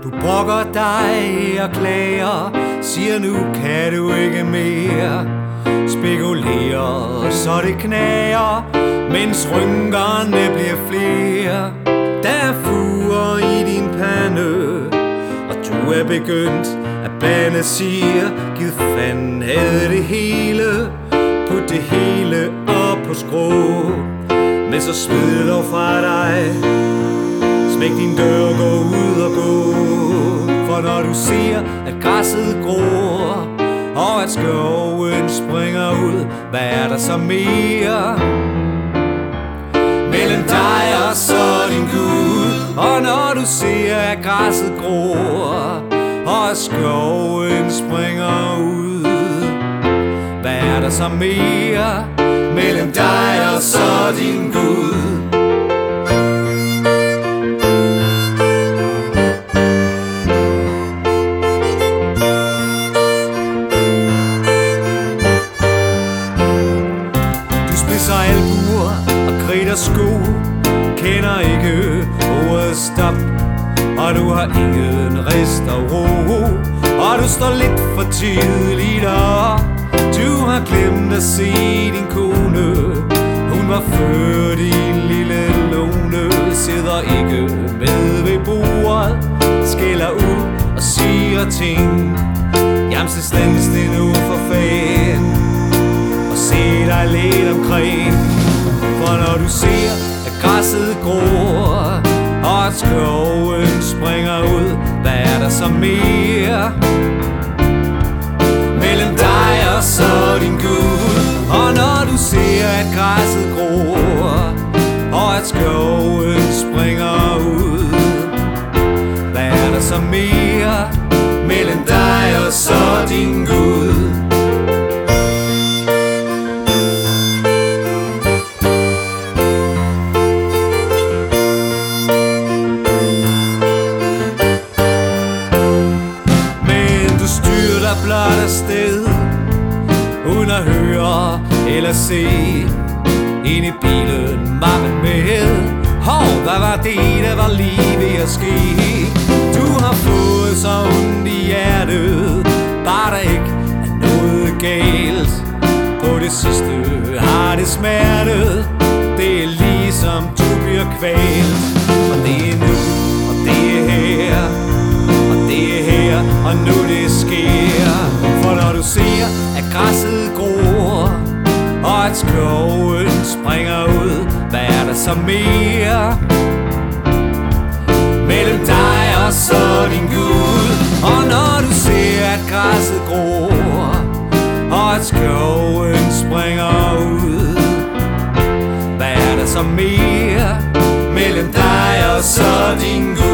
Du brokker dig og klager, siger nu kan du ikke mere. Spekulerer så det knager, mens rynkerne bliver flere. Der er fuger i din pande, og du er begyndt at bande, siger gid fanden havde det hele. Put det hele op på skrå, men så smid dog fra dig. Smæk din dør, gå ud og gå. For når du ser at græsset gror, og at skoven springer ud, hvad er der så mere? Mellem dig og så din Gud. Og når du ser at græsset gror, og at skoven springer ud, hvad er der så mere? Mellem dig og så din Gud. Albuer og kridt og sko, kender ikke ordet stop, og du har ingen rest og ro, og du står lidt for tidligt op. Du har glemt at se din kone, hun var født i en lille lone. Sidder ikke med ved bordet, skælder ud og siger ting. Jamen så stands det nu for fan, se dig lidt omkring. For når du ser at græsset gror, og at skoven springer ud, hvad er der så mere? Mellem dig og så din Gud. Og når du ser at græsset gror, og at skoven springer ud, hvad er der så mere? Mellem dig og så din Gud. Blot afsted, uden at høre eller se. Ind i bilen, mappen med. Hov, hvad var det, der var lige ved at ske? Du har fået så ondt i hjertet, bare der ikke er noget galt. På det sidste har det smertet, det er ligesom du bliver kvalt. Og det er nu, og det er her, og det er her, og nu det sker. For når du ser at græsset gror, og at skoven springer ud, hvad er der så mere? Mellem dig og så din Gud. Og når du ser at græsset gror, og at skoven springer ud, hvad er der så mere? Mellem dig og så din Gud.